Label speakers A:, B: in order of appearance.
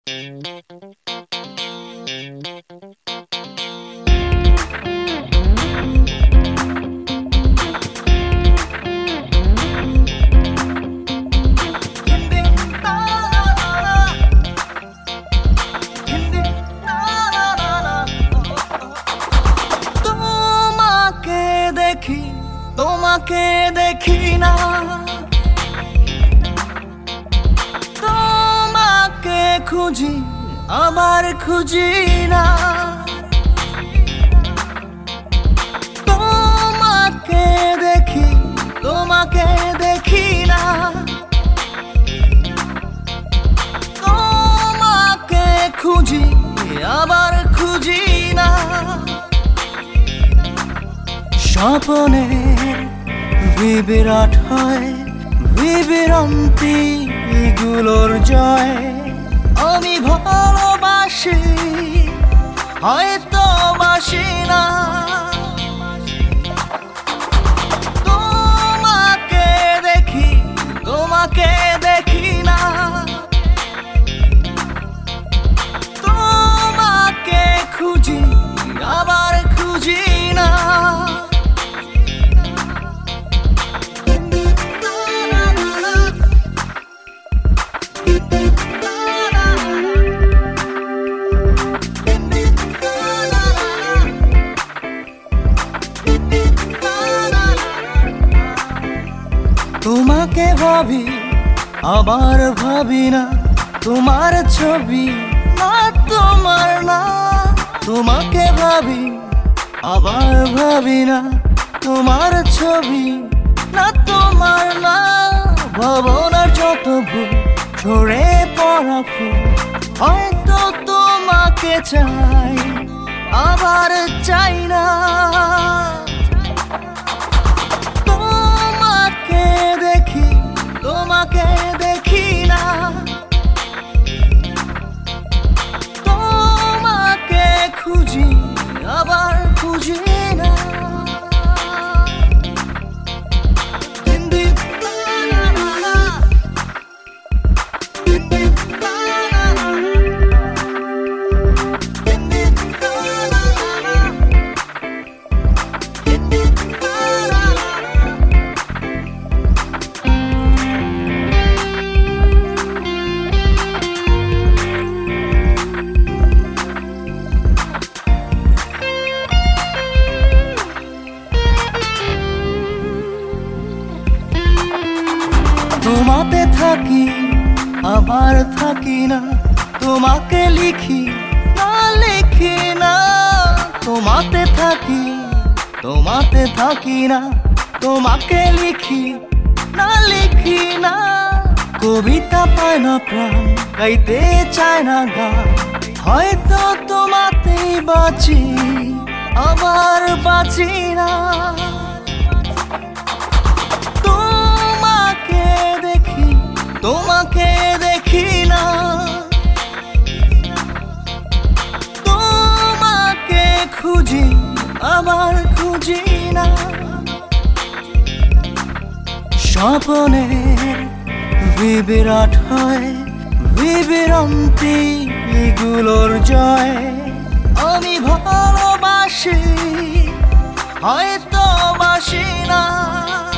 A: তোমাকে দেখি না, তোমাকে খুঁজি আবার খুঁজি না, তোমাকে দেখি তোমাকে দেখি না, তোমাকে খুঁজি আবার খুঁজি না। স্বপ্নের বিবিরাট হয় বিবিরন্তি গুলোর জয়। আমি ভালোবাসি হয়তো বাসি না, তোমাকে দেখি তোমাকে দেখি না, তোমাকে খুঁজি আবার খুঁজি না। তোমাকে ভাবি আবার ভাবি না, তোমার ছবি না তোমার না। তোমাকে ভাবি আবার ভাবি না, তোমার ছবি না তোমার না। ভাবনার যত ভুল ঝরে পড়া ফুল, হয়তো তোমাকে চাই আবার চাই না। তোমাকে দেখি তোমাকে দেখি না, তোমাকে খুঁজি আবার খুঁজি না। তোমাতে থাকি আবার থাকি না, তোমাকে লিখি না লিখি না। তোমাতে থাকি তোমাতে থাকি না, তোমাকে লিখি না লিখি না। কবিতা পায় না প্রাণ, গাইতে চায় না গান, হয়তো তোমাতেই বাঁচি আবার বাঁচি না। তোমাকে দেখি না, তোমাকে খুঁজি আবার খুঁজি না। স্বপ্নের বিবিরাট হয় বিবিরন্তি গুলোর জয়। আমি ভালোবাসি হয়তো বাসি না।